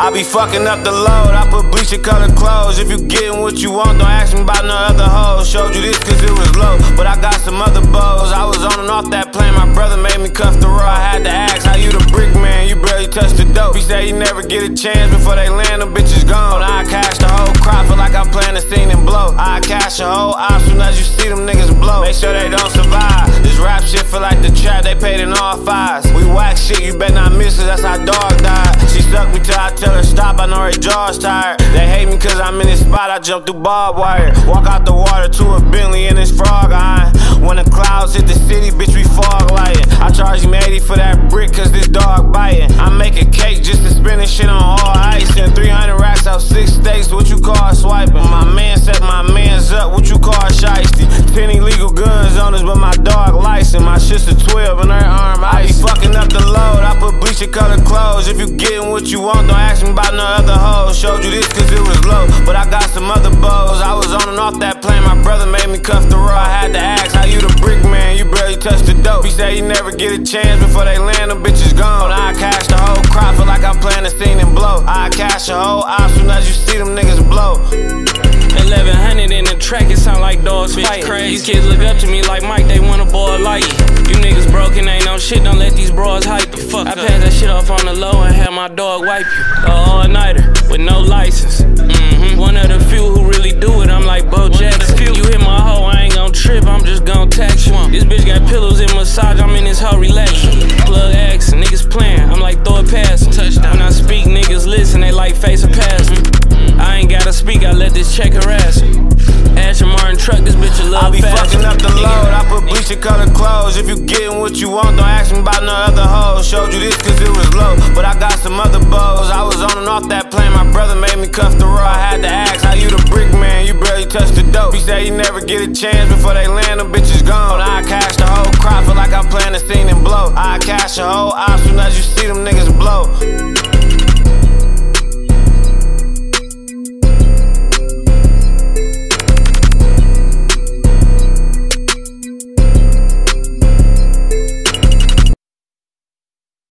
I be fucking up the load, I put bleacher colored clothes. If you getting what you want, don't ask me about no other hoes. Showed you this cause it was low, but I got some other bows. I was on and off that plane, my brother made me cuff the road. I had to ask how you the brick man, you barely touched the dope. He said he never get a chance before they land, them bitches gone. I cash the whole crop, feel like I'm playing a scene and blow. I cash the whole op, soon as you see them niggas blow. Make sure they don't survive. This rap shit feel like the trap, they paid in all fives. We whack shit, you better not miss it, that's how dog died. She sucked me till I tell her stop, I know her jaw's tired. They hate me cause I'm in this spot, I jump through barbed wire. Walk out the water to a Bentley in this frog eye. When the clouds hit the city, bitch, we fog lighting. I charge him 80 for that brick cause this dog biting. I make a cake just to spend this shit on all ice. And 300 racks out 6 steaks, what you call swiping? My man set my mans up, what you call shiesty? 10 illegal guns on us, but my dog license. My shit's a 12 and her arm ice. I be fucking up the load, I put bleacher colored clothes. If you getting what you want, don't ask me about no other hoes. Showed you this cause it was low, but I got some other bows. I was on and off that plane, my brother made me cuff the road. I had to ask how you the brick man, you barely touched the dope. He said he never get a chance before they land, them bitches gone. I cash the whole crop, feel like I'm playing a scene and blow. I cash the whole op, soon as you see them niggas blow. 1100 in the track, it sound like dogs fighting. These kids look up to me like Mike, they want a boy like you. You niggas broken, ain't no shit, don't let these bros hype the fuck. I pass that shit off on the low and have my dog wipe you. All-nighter with no license. One of the few who really do it, I'm like Bo Jackson. You hit my hoe, I ain't gon' trip, I'm just gon' tax you. This bitch got pillows and massage, I'm in this hoe relaxing. Plug X, niggas playing, I'm like throw it past 'em. Touchdown. When I speak, niggas listen, they like face a pass. I ain't gotta speak, I let this check harass him. Aston Martin truck, this bitch a little I be fast. fucking up the load, I put bleacher colored clothes. If you getting what you want, don't ask me about no other hoes. Showed you this cause it was low, but I got some other bows. I was on and off that plane, my brother made me cuff the road. I had to ask how you the brick man, you barely touched the dope. He said he never get a chance before they land, them bitches gone. I